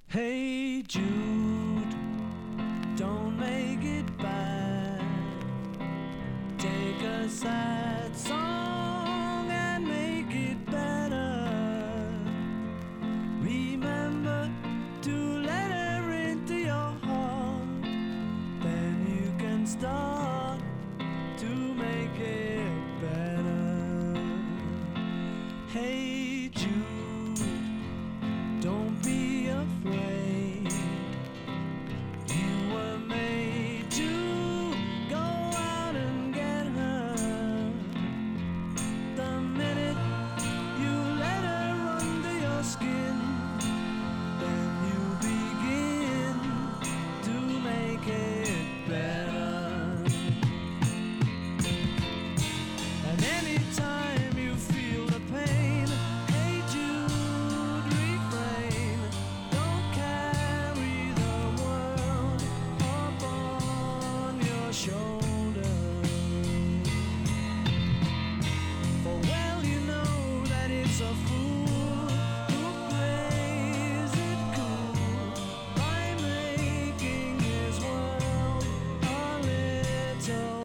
Hey Jude, don't make it bad. Take a sad song and make it better. Remember to let her into your heart. Then you can start to make it better. Hey Jude, don't be afraid.